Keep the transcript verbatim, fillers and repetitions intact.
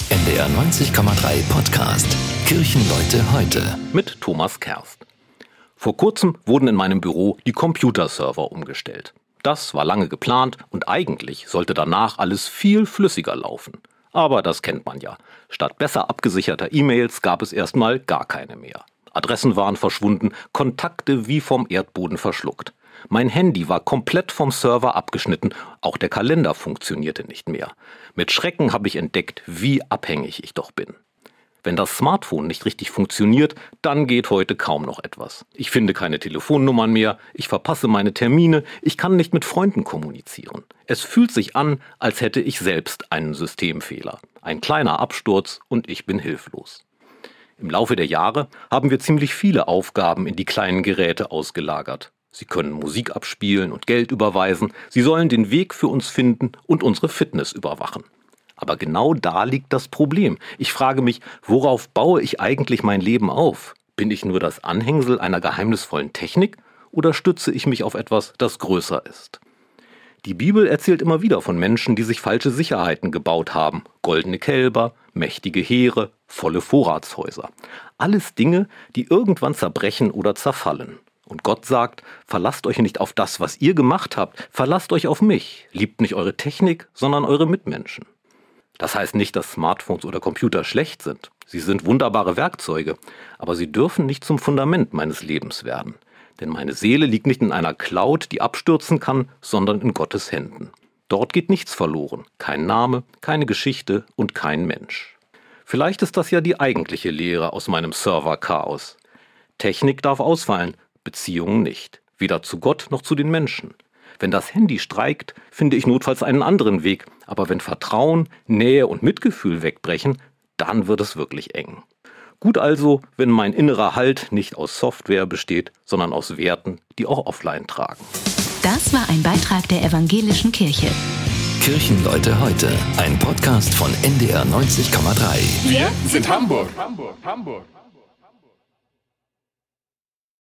N D R neunzig Komma drei Podcast Kirchenleute heute mit Thomas Kerst. Vor kurzem wurden in meinem Büro die Computerserver umgestellt. Das war lange geplant und eigentlich sollte danach alles viel flüssiger laufen. Aber das kennt man ja. Statt besser abgesicherter E-Mails gab es erstmal gar keine mehr. Adressen waren verschwunden, Kontakte wie vom Erdboden verschluckt. Mein Handy war komplett vom Server abgeschnitten, auch der Kalender funktionierte nicht mehr. Mit Schrecken habe ich entdeckt, wie abhängig ich doch bin. Wenn das Smartphone nicht richtig funktioniert, dann geht heute kaum noch etwas. Ich finde keine Telefonnummern mehr, ich verpasse meine Termine, ich kann nicht mit Freunden kommunizieren. Es fühlt sich an, als hätte ich selbst einen Systemfehler. Ein kleiner Absturz und ich bin hilflos. Im Laufe der Jahre haben wir ziemlich viele Aufgaben in die kleinen Geräte ausgelagert. Sie können Musik abspielen und Geld überweisen, sie sollen den Weg für uns finden und unsere Fitness überwachen. Aber genau da liegt das Problem. Ich frage mich, worauf baue ich eigentlich mein Leben auf? Bin ich nur das Anhängsel einer geheimnisvollen Technik oder stütze ich mich auf etwas, das größer ist? Die Bibel erzählt immer wieder von Menschen, die sich falsche Sicherheiten gebaut haben. Goldene Kälber, mächtige Heere, volle Vorratshäuser. Alles Dinge, die irgendwann zerbrechen oder zerfallen. Und Gott sagt, verlasst euch nicht auf das, was ihr gemacht habt, verlasst euch auf mich. Liebt nicht eure Technik, sondern eure Mitmenschen. Das heißt nicht, dass Smartphones oder Computer schlecht sind. Sie sind wunderbare Werkzeuge, aber sie dürfen nicht zum Fundament meines Lebens werden. Denn meine Seele liegt nicht in einer Cloud, die abstürzen kann, sondern in Gottes Händen. Dort geht nichts verloren, kein Name, keine Geschichte und kein Mensch. Vielleicht ist das ja die eigentliche Lehre aus meinem Server-Chaos. Technik darf ausfallen, Beziehungen nicht. Weder zu Gott noch zu den Menschen. Wenn das Handy streikt, finde ich notfalls einen anderen Weg. Aber wenn Vertrauen, Nähe und Mitgefühl wegbrechen, dann wird es wirklich eng. Gut also, wenn mein innerer Halt nicht aus Software besteht, sondern aus Werten, die auch offline tragen. Das war ein Beitrag der Evangelischen Kirche. Kirchenleute heute, ein Podcast von N D R neunzig Komma drei. Wir sind Hamburg. Hamburg, Hamburg.